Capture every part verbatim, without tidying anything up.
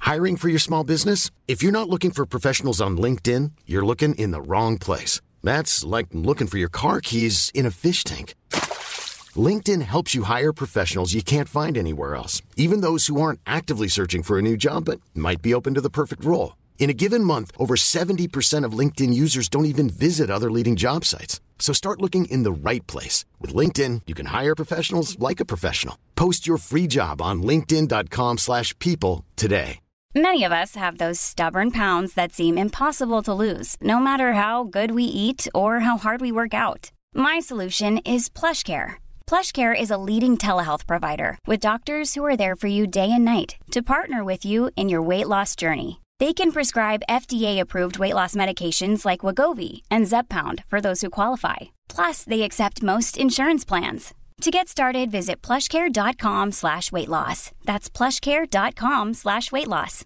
Hiring for your small business? If you're not looking for professionals on LinkedIn, you're looking in the wrong place. That's like looking for your car keys in a fish tank. LinkedIn helps you hire professionals you can't find anywhere else, even those who aren't actively searching for a new job but might be open to the perfect role. In a given month, over seventy percent of LinkedIn users don't even visit other leading job sites. So start looking in the right place. With LinkedIn, you can hire professionals like a professional. Post your free job on linkedin.com slash people today. Many of us have those stubborn pounds that seem impossible to lose, no matter how good we eat or how hard we work out. My solution is PlushCare. PlushCare is a leading telehealth provider with doctors who are there for you day and night to partner with you in your weight loss journey. They can prescribe F D A-approved weight loss medications like Wegovy and Zepbound for those who qualify. Plus, they accept most insurance plans. To get started, visit plushcare.com slash weight loss. That's plushcare.com slash weight loss.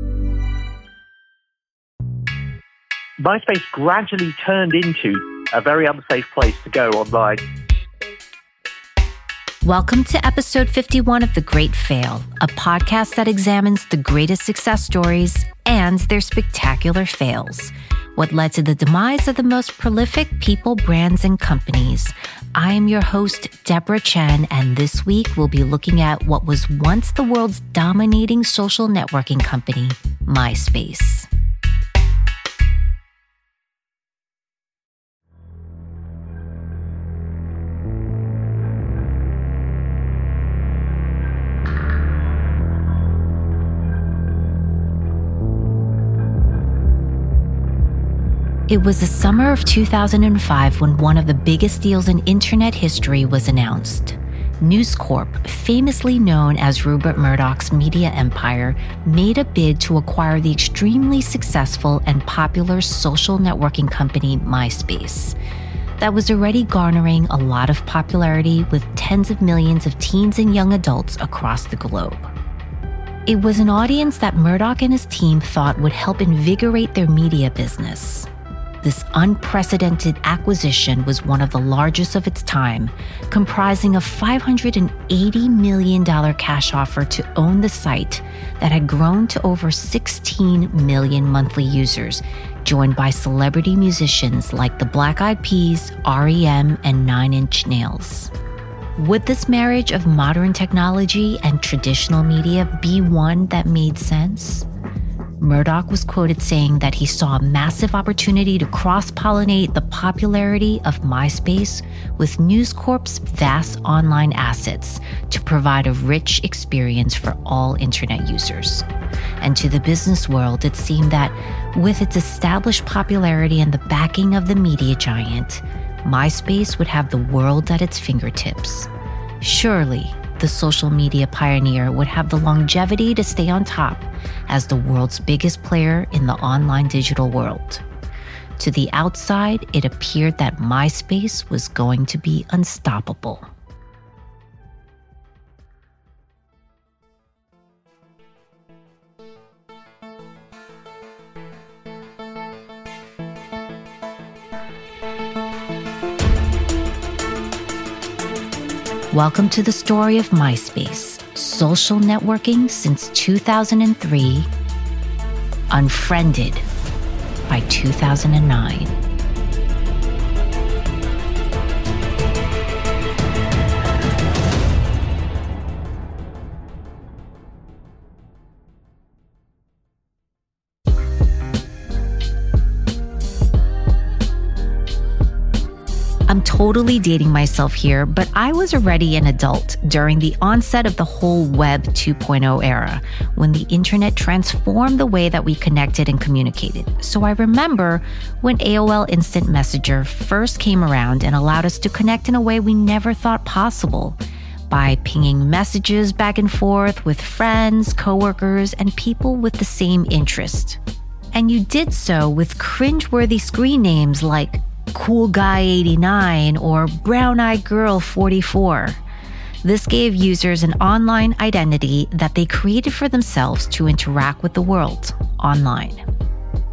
MySpace gradually turned into a very unsafe place to go online. Welcome to episode fifty-one of The Great Fail, a podcast that examines the greatest success stories and their spectacular fails. What led to the demise of the most prolific people, brands, and companies. I am your host, Deborah Chen, and this week we'll be looking at what was once the world's dominating social networking company, MySpace. It was the summer of two thousand five when one of the biggest deals in internet history was announced. News Corp, famously known as Rupert Murdoch's media empire, made a bid to acquire the extremely successful and popular social networking company MySpace. That was already garnering a lot of popularity with tens of millions of teens and young adults across the globe. It was an audience that Murdoch and his team thought would help invigorate their media business. This unprecedented acquisition was one of the largest of its time, comprising a five hundred eighty million dollars cash offer to own the site that had grown to over sixteen million monthly users, joined by celebrity musicians like the Black Eyed Peas, R E M, and Nine Inch Nails. Would this marriage of modern technology and traditional media be one that made sense? Murdoch was quoted saying that he saw a massive opportunity to cross-pollinate the popularity of MySpace with News Corp's vast online assets to provide a rich experience for all internet users. And to the business world, it seemed that with its established popularity and the backing of the media giant, MySpace would have the world at its fingertips. Surely, the social media pioneer would have the longevity to stay on top as the world's biggest player in the online digital world. To the outside, it appeared that MySpace was going to be unstoppable. Welcome to the story of MySpace, social networking since two thousand three, unfriended by two thousand nine. I'm totally dating myself here, but I was already an adult during the onset of the whole Web two point oh era, when the internet transformed the way that we connected and communicated. So I remember when A O L Instant Messenger first came around and allowed us to connect in a way we never thought possible, by pinging messages back and forth with friends, coworkers, and people with the same interest. And you did so with cringeworthy screen names like Cool Guy eighty-nine or Brown Eyed Girl forty-four. This gave users an online identity that they created for themselves to interact with the world online.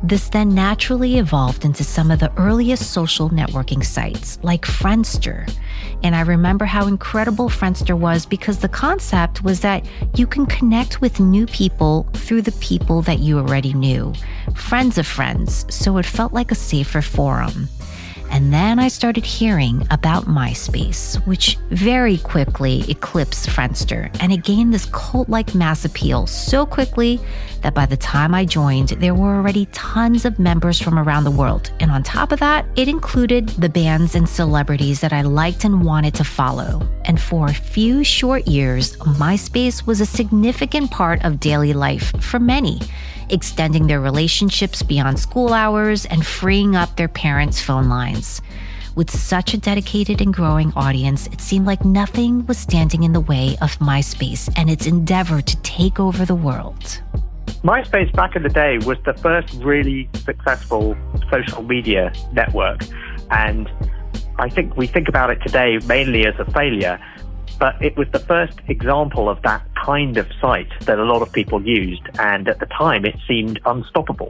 This then naturally evolved into some of the earliest social networking sites, like Friendster. And I remember how incredible Friendster was because the concept was that you can connect with new people through the people that you already knew, friends of friends, so it felt like a safer forum. And then I started hearing about MySpace, which very quickly eclipsed Friendster, and it gained this cult-like mass appeal so quickly that by the time I joined, there were already tons of members from around the world. And on top of that, it included the bands and celebrities that I liked and wanted to follow. And for a few short years, MySpace was a significant part of daily life for many, extending their relationships beyond school hours and freeing up their parents' phone lines. With such a dedicated and growing audience, it seemed like nothing was standing in the way of MySpace and its endeavor to take over the world. MySpace back in the day was the first really successful social media network. And I think we think about it today mainly as a failure, but it was the first example of that kind of site that a lot of people used. And at the time, it seemed unstoppable.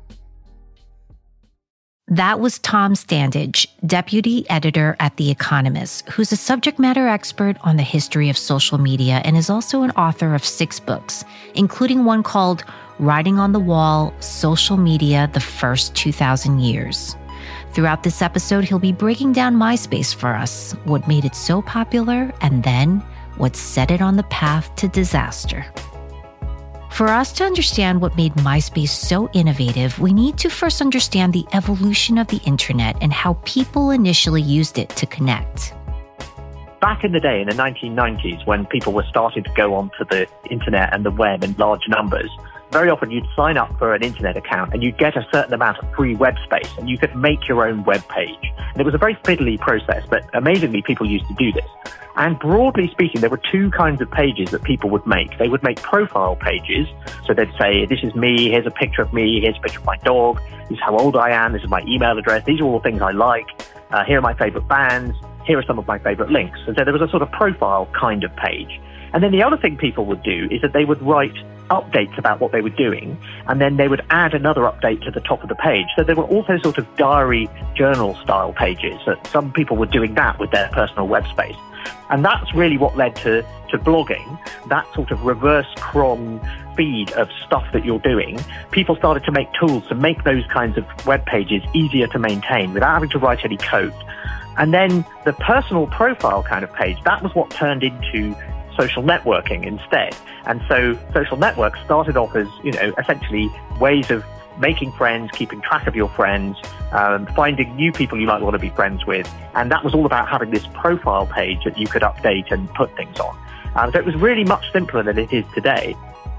That was Tom Standage, deputy editor at The Economist, who's a subject matter expert on the history of social media and is also an author of six books, including one called Writing on the Wall, Social Media, the First two thousand Years. Throughout this episode, he'll be breaking down MySpace for us, what made it so popular, and then what set it on the path to disaster. For us to understand what made MySpace so innovative, we need to first understand the evolution of the internet and how people initially used it to connect. Back in the day, in the nineteen nineties, when people were starting to go onto the internet and the web in large numbers, very often you'd sign up for an internet account and you'd get a certain amount of free web space and you could make your own web page. And it was a very fiddly process, but amazingly people used to do this. And broadly speaking, there were two kinds of pages that people would make. They would make profile pages. So they'd say, this is me, here's a picture of me, here's a picture of my dog, this is how old I am, this is my email address, these are all the things I like, uh, here are my favorite bands, here are some of my favorite links. And so there was a sort of profile kind of page. And then the other thing people would do is that they would write updates about what they were doing, and then they would add another update to the top of the page. So there were also sort of diary journal style pages that some people were doing that with their personal web space. And that's really what led to, to blogging, that sort of reverse cron feed of stuff that you're doing. People started to make tools to make those kinds of web pages easier to maintain without having to write any code. And then the personal profile kind of page, that was what turned into social networking instead. And so social networks started off as, you know, essentially ways of making friends, keeping track of your friends, um, finding new people you might want to be friends with. And that was all about having this profile page that you could update and put things on. Um, so it was really much simpler than it is today.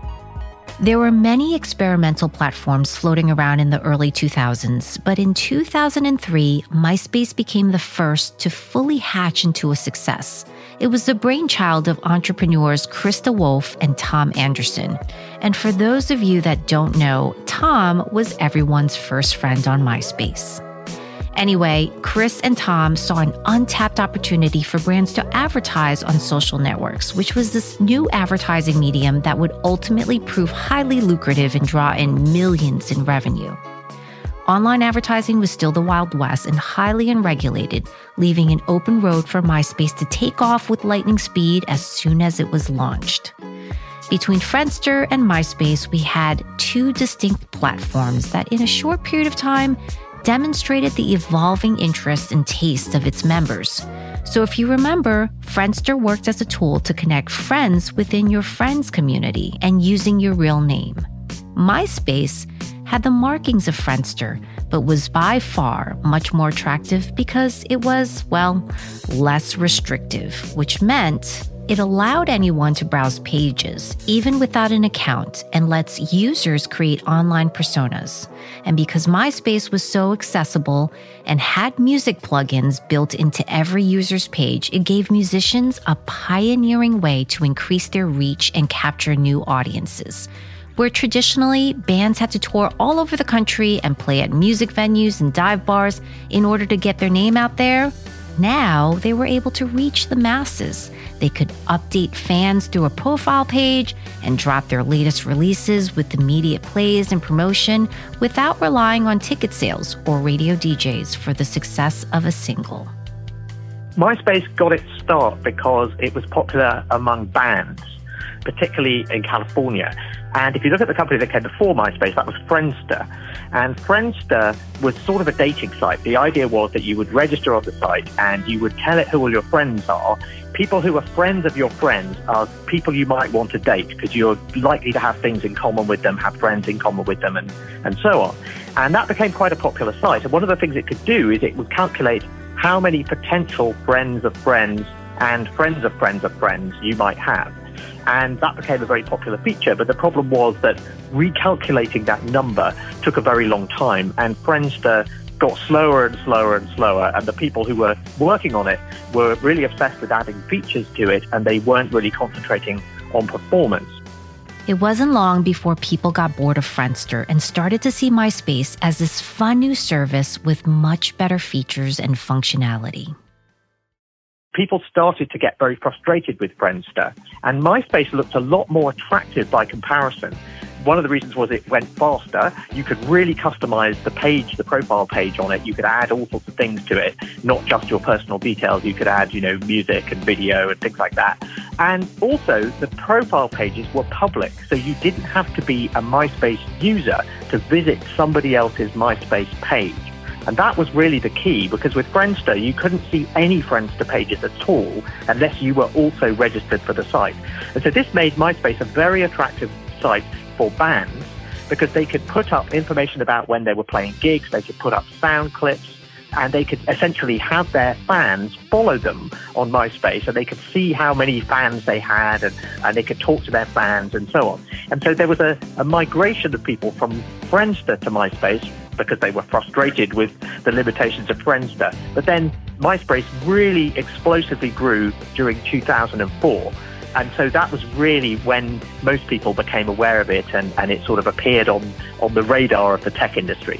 There were many experimental platforms floating around in the early two thousands, but in two thousand three, MySpace became the first to fully hatch into a success. It was the brainchild of entrepreneurs Krista Wolf and Tom Anderson. And for those of you that don't know, Tom was everyone's first friend on MySpace. Anyway, Chris and Tom saw an untapped opportunity for brands to advertise on social networks, which was this new advertising medium that would ultimately prove highly lucrative and draw in millions in revenue. Online advertising was still the Wild West and highly unregulated, leaving an open road for MySpace to take off with lightning speed as soon as it was launched. Between Friendster and MySpace, we had two distinct platforms that in a short period of time demonstrated the evolving interests and tastes of its members. So if you remember, Friendster worked as a tool to connect friends within your friends community and using your real name. MySpace had the markings of Friendster, but was by far much more attractive because it was, well, less restrictive, which meant it allowed anyone to browse pages, even without an account, and lets users create online personas. And because MySpace was so accessible and had music plugins built into every user's page, it gave musicians a pioneering way to increase their reach and capture new audiences. Where traditionally, bands had to tour all over the country and play at music venues and dive bars in order to get their name out there, Now they were able to reach the masses. They could update fans through a profile page and drop their latest releases with immediate plays and promotion without relying on ticket sales or radio D Js for the success of a single. MySpace got its start because it was popular among bands, particularly in California. And if you look at the company that came before MySpace, that was Friendster. And Friendster was sort of a dating site. The idea was that you would register on the site and you would tell it who all your friends are. People who are friends of your friends are people you might want to date because you're likely to have things in common with them, have friends in common with them, and, and so on. And that became quite a popular site. And one of the things it could do is it would calculate how many potential friends of friends and friends of friends of friends you might have. And that became a very popular feature. But the problem was that recalculating that number took a very long time, and Friendster got slower and slower and slower. And the people who were working on it were really obsessed with adding features to it, and they weren't really concentrating on performance. It wasn't long before people got bored of Friendster and started to see MySpace as this fun new service with much better features and functionality. People started to get very frustrated with Friendster, and MySpace looked a lot more attractive by comparison. One of the reasons was it went faster. You could really customize the page, the profile page on it. You could add all sorts of things to it, not just your personal details. You could add, you know, music and video and things like that. And also, the profile pages were public, so you didn't have to be a MySpace user to visit somebody else's MySpace page. And that was really the key, because with Friendster, you couldn't see any Friendster pages at all unless you were also registered for the site. And so this made MySpace a very attractive site for bands, because they could put up information about when they were playing gigs, they could put up sound clips, and they could essentially have their fans follow them on MySpace, and they could see how many fans they had, and, and they could talk to their fans and so on. And so there was a, a migration of people from Friendster to MySpace, because they were frustrated with the limitations of Friendster. But then MySpace really explosively grew during two thousand four. And so that was really when most people became aware of it, and, and it sort of appeared on, on the radar of the tech industry.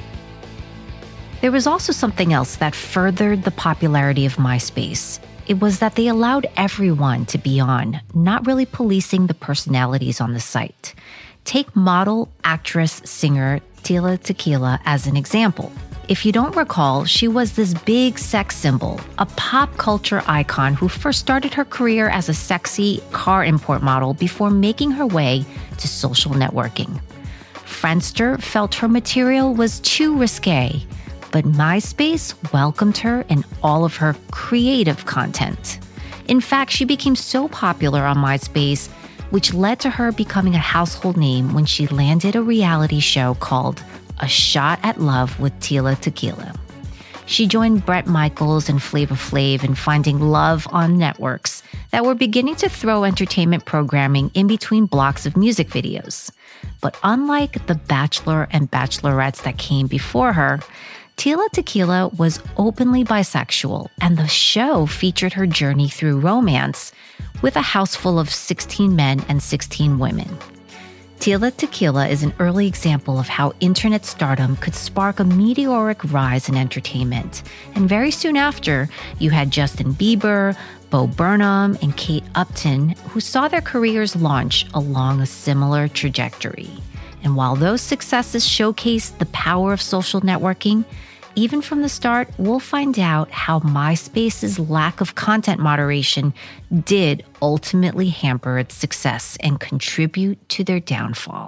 There was also something else that furthered the popularity of MySpace. It was that they allowed everyone to be on, not really policing the personalities on the site. Take model, actress, singer Tila Tequila as an example. If you don't recall, she was this big sex symbol, a pop culture icon who first started her career as a sexy car import model before making her way to social networking. Friendster felt her material was too risque, but MySpace welcomed her and all of her creative content. In fact, she became so popular on MySpace, which led to her becoming a household name when she landed a reality show called A Shot at Love with Tila Tequila. She joined Bret Michaels and Flavor Flav in finding love on networks that were beginning to throw entertainment programming in between blocks of music videos. But unlike The Bachelor and Bachelorettes that came before her, Tila Tequila was openly bisexual, and the show featured her journey through romance with a house full of sixteen men and sixteen women. Tila Tequila is an early example of how internet stardom could spark a meteoric rise in entertainment. And very soon after, you had Justin Bieber, Bo Burnham, and Kate Upton, who saw their careers launch along a similar trajectory. And while those successes showcased the power of social networking, even from the start, we'll find out how MySpace's lack of content moderation did ultimately hamper its success and contribute to their downfall.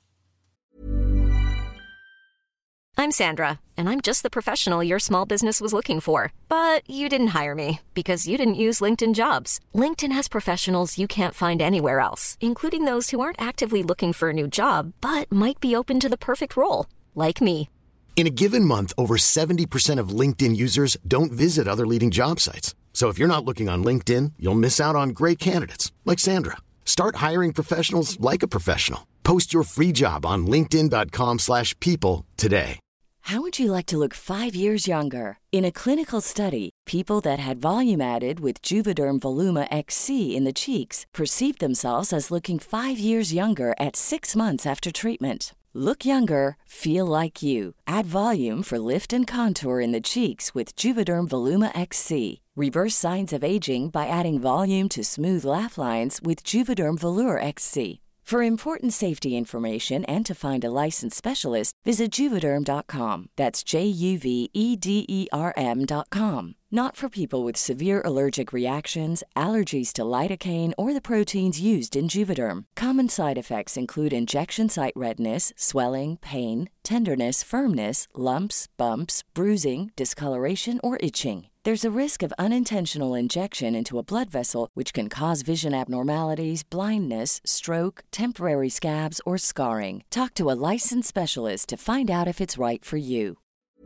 I'm Sandra, and I'm just the professional your small business was looking for. But you didn't hire me because you didn't use LinkedIn Jobs. LinkedIn has professionals you can't find anywhere else, including those who aren't actively looking for a new job, but might be open to the perfect role, like me. In a given month, over seventy percent of LinkedIn users don't visit other leading job sites. So if you're not looking on LinkedIn, you'll miss out on great candidates like Sandra. Start hiring professionals like a professional. Post your free job on linkedin dot com slash people today. How would you like to look five years younger? In a clinical study, people that had volume added with Juvederm Voluma X C in the cheeks perceived themselves as looking five years younger at six months after treatment. Look younger, feel like you. Add volume for lift and contour in the cheeks with Juvederm Voluma X C. Reverse signs of aging by adding volume to smooth laugh lines with Juvederm Volure X C. For important safety information and to find a licensed specialist, visit Juvederm dot com. That's J U V E D E R M dot com. Not for people with severe allergic reactions, allergies to lidocaine, or the proteins used in Juvederm. Common side effects include injection site redness, swelling, pain, tenderness, firmness, lumps, bumps, bruising, discoloration, or itching. There's a risk of unintentional injection into a blood vessel, which can cause vision abnormalities, blindness, stroke, temporary scabs, or scarring. Talk to a licensed specialist to find out if it's right for you.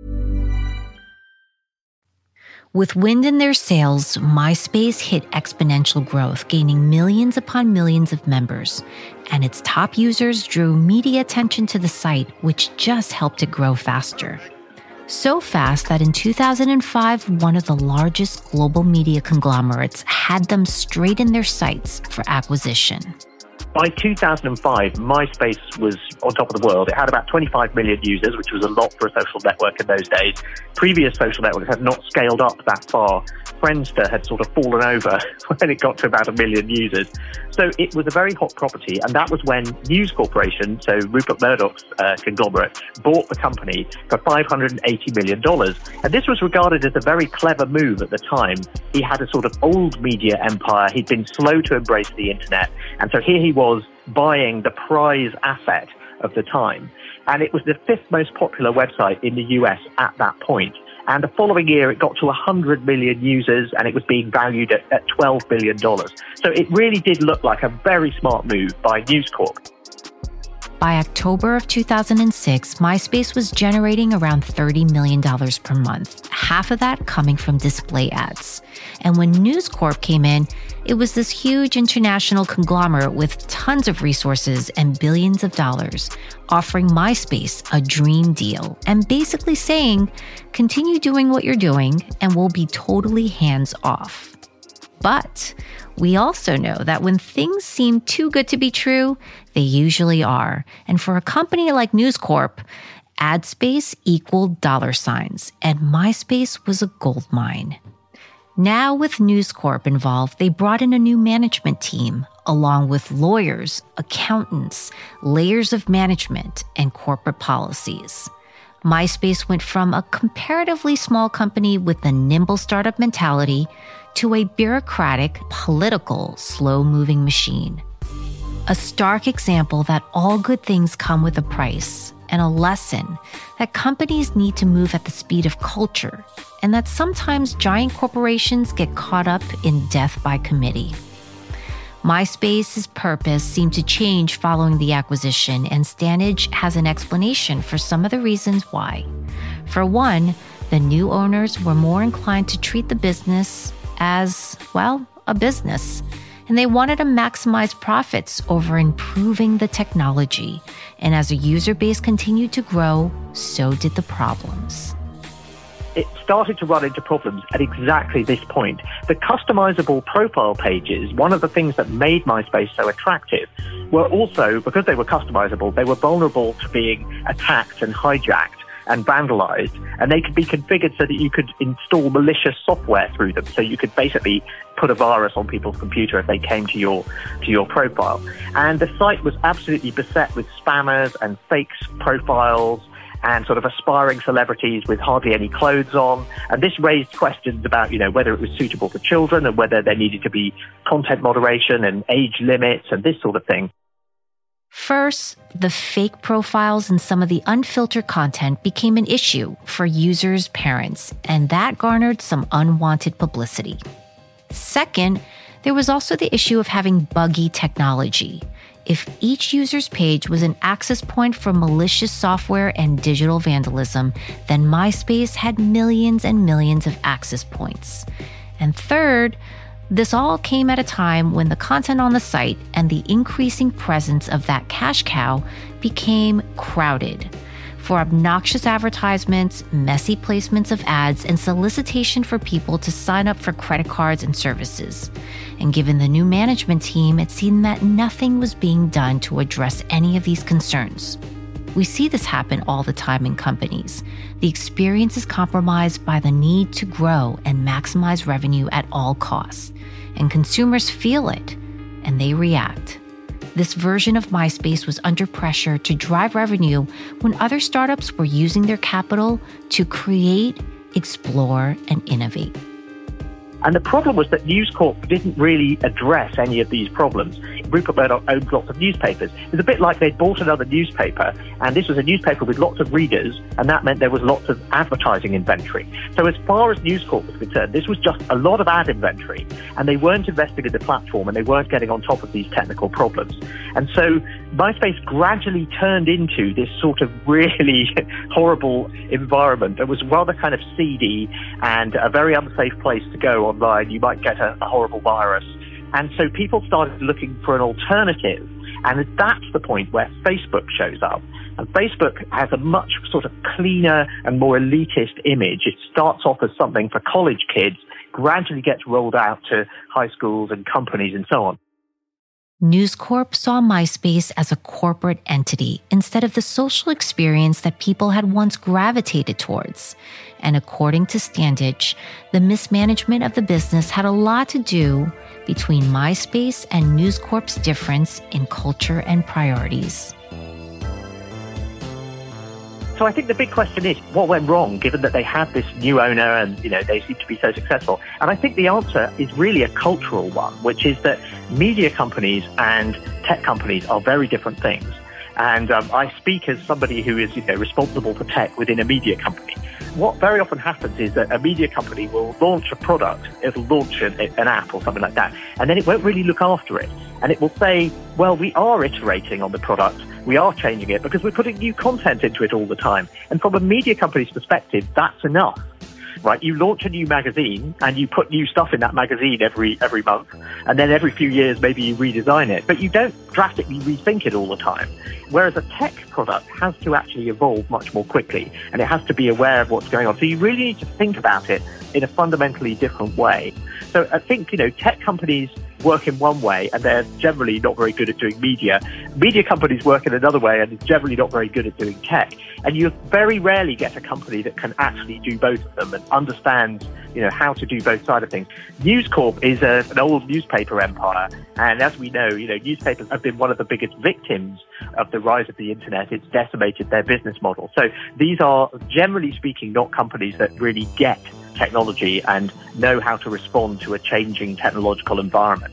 With wind in their sails, MySpace hit exponential growth, gaining millions upon millions of members. And its top users drew media attention to the site, which just helped it grow faster. So fast that in two thousand five, one of the largest global media conglomerates had them straight in their sights for acquisition. By two thousand five, MySpace was on top of the world. It had about twenty-five million users, which was a lot for a social network in those days. Previous social networks had not scaled up that far. Friendster had sort of fallen over when it got to about a million users. So it was a very hot property, and that was when News Corporation, so Rupert Murdoch's uh, conglomerate, bought the company for five hundred eighty million dollars. And this was regarded as a very clever move at the time. He had a sort of old media empire. He'd been slow to embrace the internet. And so here he was buying the prize asset of the time. And it was the fifth most popular website in the U S at that point. And the following year, it got to one hundred million users, and it was being valued at, at twelve billion dollars. So it really did look like a very smart move by News Corp. By October of two thousand six, MySpace was generating around thirty million dollars per month, half of that coming from display ads. And when News Corp came in, it was this huge international conglomerate with tons of resources and billions of dollars, offering MySpace a dream deal and basically saying, continue doing what you're doing and we'll be totally hands off. But we also know that when things seem too good to be true, they usually are. And for a company like News Corp, ad space equaled dollar signs, and MySpace was a gold mine. Now with News Corp involved, they brought in a new management team, along with lawyers, accountants, layers of management, and corporate policies. MySpace went from a comparatively small company with a nimble startup mentality to a bureaucratic, political, slow-moving machine. A stark example that all good things come with a price, and a lesson that companies need to move at the speed of culture, and that sometimes giant corporations get caught up in death by committee. MySpace's purpose seemed to change following the acquisition, and Stanage has an explanation for some of the reasons why. For one, the new owners were more inclined to treat the business as, well, a business. And they wanted to maximize profits over improving the technology. And as a user base continued to grow, so did the problems. It started to run into problems at exactly this point. The customizable profile pages, one of the things that made MySpace so attractive, were also, because they were customizable, they were vulnerable to being attacked and hijacked and vandalized, and they could be configured so that you could install malicious software through them. So you could basically put a virus on people's computer if they came to your to your profile. And the site was absolutely beset with spammers and fake profiles and sort of aspiring celebrities with hardly any clothes on. And this raised questions about, you know, whether it was suitable for children and whether there needed to be content moderation and age limits and this sort of thing. First, the fake profiles and some of the unfiltered content became an issue for users' parents, and that garnered some unwanted publicity. Second, there was also the issue of having buggy technology. If each user's page was an access point for malicious software and digital vandalism, then MySpace had millions and millions of access points. And third, this all came at a time when the content on the site and the increasing presence of that cash cow became crowded. For obnoxious advertisements, messy placements of ads, and solicitation for people to sign up for credit cards and services. And given the new management team, it seemed that nothing was being done to address any of these concerns. We see this happen all the time in companies. The experience is compromised by the need to grow and maximize revenue at all costs. And consumers feel it, and they react. This version of MySpace was under pressure to drive revenue when other startups were using their capital to create, explore, and innovate. And the problem was that News Corp didn't really address any of these problems. Rupert Murdoch owned lots of newspapers. It was a bit like they'd bought another newspaper, and this was a newspaper with lots of readers, and that meant there was lots of advertising inventory. So as far as News Corp was concerned, this was just a lot of ad inventory, and they weren't investing in the platform, and they weren't getting on top of these technical problems. And so MySpace gradually turned into this sort of really horrible environment that was rather kind of seedy and a very unsafe place to go online. You might get a, a horrible virus. And so people started looking for an alternative. And that's the point where Facebook shows up. And Facebook has a much sort of cleaner and more elitist image. It starts off as something for college kids, gradually gets rolled out to high schools and companies and so on. News Corp saw MySpace as a corporate entity instead of the social experience that people had once gravitated towards. And according to Standage, the mismanagement of the business had a lot to do between MySpace and News Corp's difference in culture and priorities. So I think the big question is, what went wrong, given that they had this new owner and, you know, they seem to be so successful? And I think the answer is really a cultural one, which is that media companies and tech companies are very different things. And um, I speak as somebody who is, you know, responsible for tech within a media company. What very often happens is that a media company will launch a product, it'll launch an, an app or something like that, and then it won't really look after it. And it will say, well, we are iterating on the product, we are changing it because we're putting new content into it all the time. And from a media company's perspective, that's enough. Right, you launch a new magazine and you put new stuff in that magazine every every month, and then every few years maybe you redesign it, but you don't drastically rethink it all the time. Whereas a tech product has to actually evolve much more quickly, and it has to be aware of what's going on. So you really need to think about it in a fundamentally different way. So I think, you know, tech companies work in one way and they're generally not very good at doing media. Media companies work in another way and are generally not very good at doing tech. And you very rarely get a company that can actually do both of them and understands, you know, how to do both sides of things. News Corp is a, an old newspaper empire. And as we know, you know, newspapers have been one of the biggest victims of the rise of the internet. It's decimated their business model. So these are, generally speaking, not companies that really get technology and know how to respond to a changing technological environment.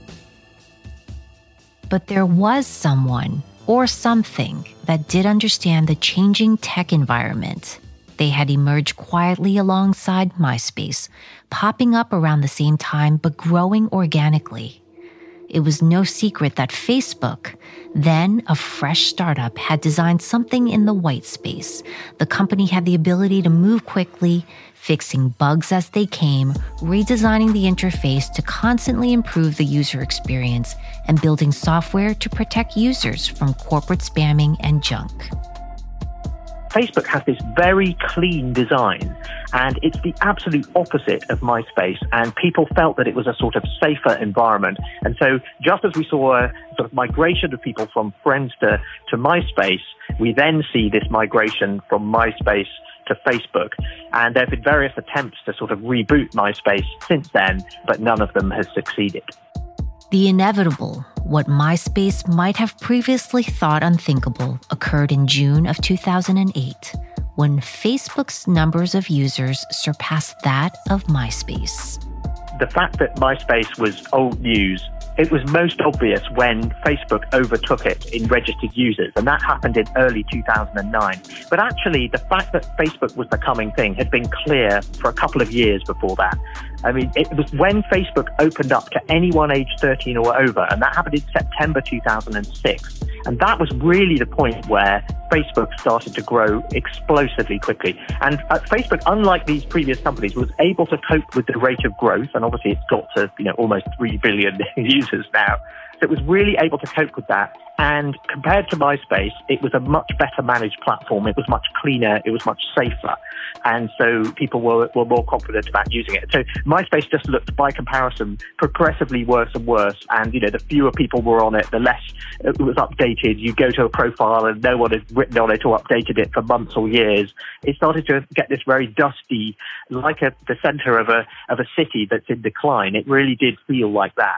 But there was someone or something that did understand the changing tech environment. They had emerged quietly alongside MySpace, popping up around the same time but growing organically. It was no secret that Facebook, then a fresh startup, had designed something in the white space. The company had the ability to move quickly, fixing bugs as they came, redesigning the interface to constantly improve the user experience, and building software to protect users from corporate spamming and junk. Facebook has this very clean design, and it's the absolute opposite of MySpace, and people felt that it was a sort of safer environment. And so just as we saw a sort of migration of people from Friendster to MySpace, we then see this migration from MySpace to Facebook. And there have been various attempts to sort of reboot MySpace since then, but none of them has succeeded. The inevitable, what MySpace might have previously thought unthinkable, occurred in June of two thousand eight, when Facebook's numbers of users surpassed that of MySpace. The fact that MySpace was old news, it was most obvious when Facebook overtook it in registered users, and that happened in early two thousand nine. But actually, the fact that Facebook was the coming thing had been clear for a couple of years before that. I mean, it was when Facebook opened up to anyone aged thirteen or over, and that happened in September two thousand six. And that was really the point where Facebook started to grow explosively quickly. And uh, Facebook, unlike these previous companies, was able to cope with the rate of growth. And obviously it's got to, you know, almost three billion users now. So it was really able to cope with that. And compared to MySpace, it was a much better managed platform. It was much cleaner. It was much safer. And so people were, were more confident about using it. So MySpace just looked, by comparison, progressively worse and worse. And, you know, the fewer people were on it, the less it was updated. You go to a profile and no one had written on it or updated it for months or years. It started to get this very dusty, like a, the center of a, of a city that's in decline. It really did feel like that.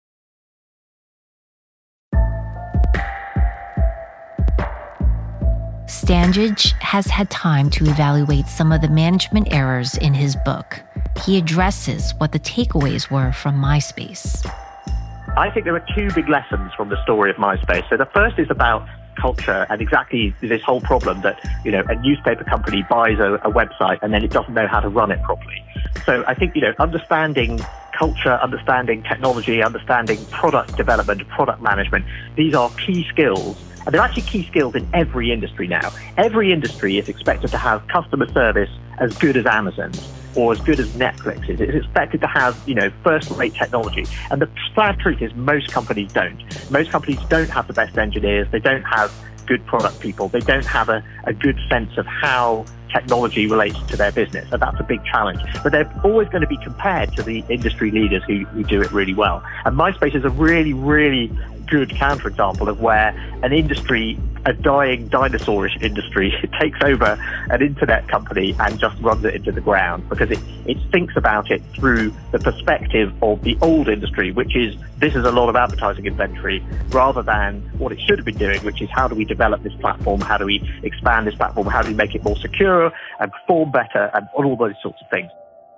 Standage has had time to evaluate some of the management errors in his book. He addresses what the takeaways were from MySpace. I think there are two big lessons from the story of MySpace. So the first is about culture and exactly this whole problem that, you know, a newspaper company buys a, a website and then it doesn't know how to run it properly. So I think, you know, understanding culture, understanding technology, understanding product development, product management, these are key skills. And they're actually key skills in every industry now. Every industry is expected to have customer service as good as Amazon's or as good as Netflix's. It's expected to have, you know, first-rate technology. And the sad truth is most companies don't. Most companies don't have the best engineers. They don't have good product people. They don't have a, a good sense of how technology relates to their business. And that's a big challenge. But they're always going to be compared to the industry leaders who, who do it really well. And MySpace is a really, really good counterexample of where an industry, a dying dinosaurish industry, takes over an internet company and just runs it into the ground because it, it thinks about it through the perspective of the old industry, which is this is a lot of advertising inventory, rather than what it should have been doing, which is how do we develop this platform, how do we expand this platform, how do we make it more secure and perform better, and all those sorts of things.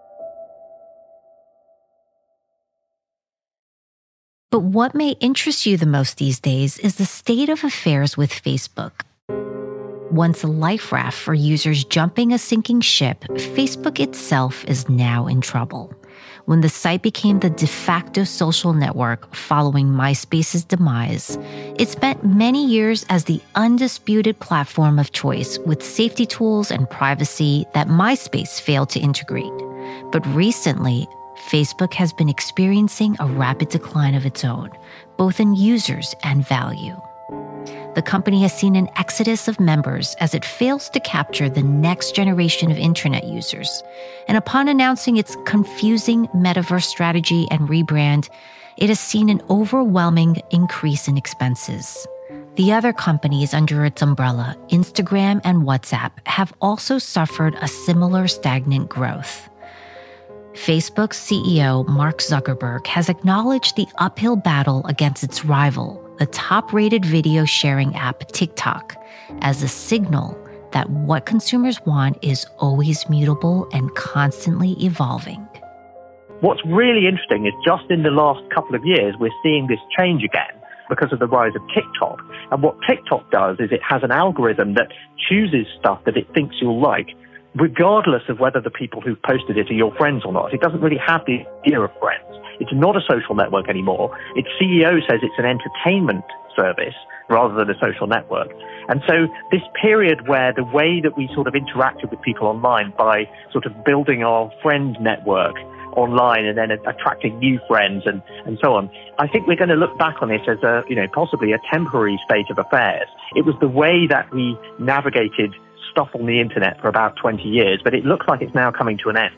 But what may interest you the most these days is the state of affairs with Facebook. Once a life raft for users jumping a sinking ship, Facebook itself is now in trouble. When the site became the de facto social network following MySpace's demise, it spent many years as the undisputed platform of choice with safety tools and privacy that MySpace failed to integrate. But recently, Facebook has been experiencing a rapid decline of its own, both in users and value. The company has seen an exodus of members as it fails to capture the next generation of internet users. And upon announcing its confusing metaverse strategy and rebrand, it has seen an overwhelming increase in expenses. The other companies under its umbrella, Instagram and WhatsApp, have also suffered a similar stagnant growth. Facebook's C E O, Mark Zuckerberg, has acknowledged the uphill battle against its rival, the top-rated video sharing app TikTok, as a signal that what consumers want is always mutable and constantly evolving. What's really interesting is just in the last couple of years, we're seeing this change again because of the rise of TikTok. And what TikTok does is it has an algorithm that chooses stuff that it thinks you'll like, regardless of whether the people who posted it are your friends or not. It doesn't really have the idea of friends. It's not a social network anymore. Its C E O says it's an entertainment service rather than a social network. And so this period where the way that we sort of interacted with people online by sort of building our friend network online and then attracting new friends and, and so on, I think we're going to look back on this as a, you know, possibly a temporary state of affairs. It was the way that we navigated stuff on the internet for about twenty years, but it looks like it's now coming to an end.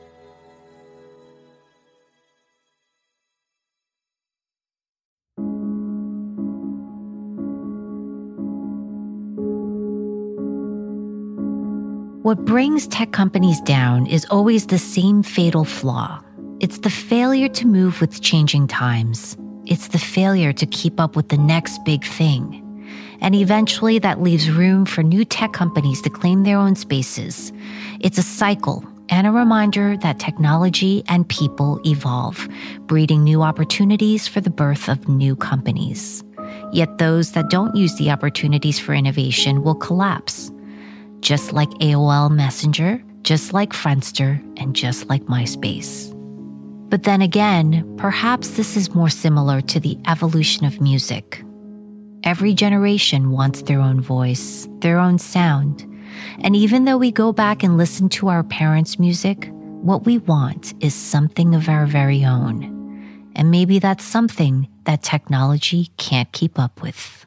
What brings tech companies down is always the same fatal flaw. It's the failure to move with changing times. It's the failure to keep up with the next big thing. And eventually that leaves room for new tech companies to claim their own spaces. It's a cycle and a reminder that technology and people evolve, breeding new opportunities for the birth of new companies. Yet those that don't use the opportunities for innovation will collapse. Just like A O L Messenger, just like Friendster, and just like MySpace. But then again, perhaps this is more similar to the evolution of music. Every generation wants their own voice, their own sound. And even though we go back and listen to our parents' music, what we want is something of our very own. And maybe that's something that technology can't keep up with.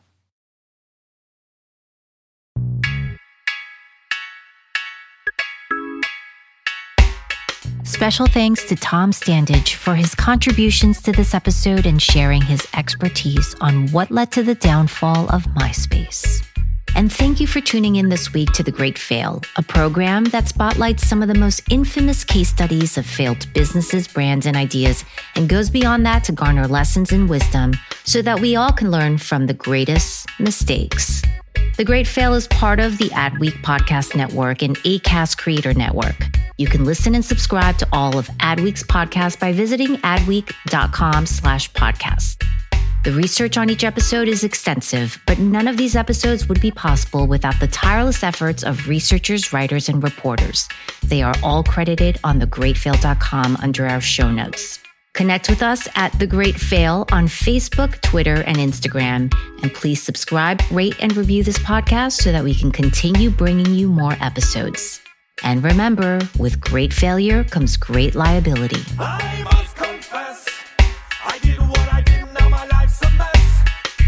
Special thanks to Tom Standage for his contributions to this episode and sharing his expertise on what led to the downfall of MySpace. And thank you for tuning in this week to The Great Fail, a program that spotlights some of the most infamous case studies of failed businesses, brands, and ideas, and goes beyond that to garner lessons and wisdom so that we all can learn from the greatest mistakes. The Great Fail is part of the Adweek Podcast Network and Acast Creator Network. You can listen and subscribe to all of Adweek's podcasts by visiting adweek.com slash podcast. The research on each episode is extensive, but none of these episodes would be possible without the tireless efforts of researchers, writers, and reporters. They are all credited on the great fail dot com under our show notes. Connect with us at The Great Fail on Facebook, Twitter, and Instagram. And please subscribe, rate, and review this podcast so that we can continue bringing you more episodes. And remember, with great failure comes great liability. I must confess, I did what I did, now my life's a mess.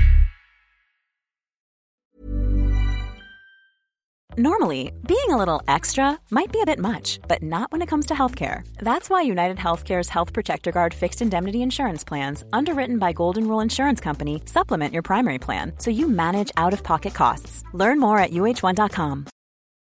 Normally, being a little extra might be a bit much, but not when it comes to healthcare. That's why United Healthcare's Health Protector Guard fixed indemnity insurance plans, underwritten by Golden Rule Insurance Company, supplement your primary plan so you manage out-of-pocket costs. Learn more at U H one dot com.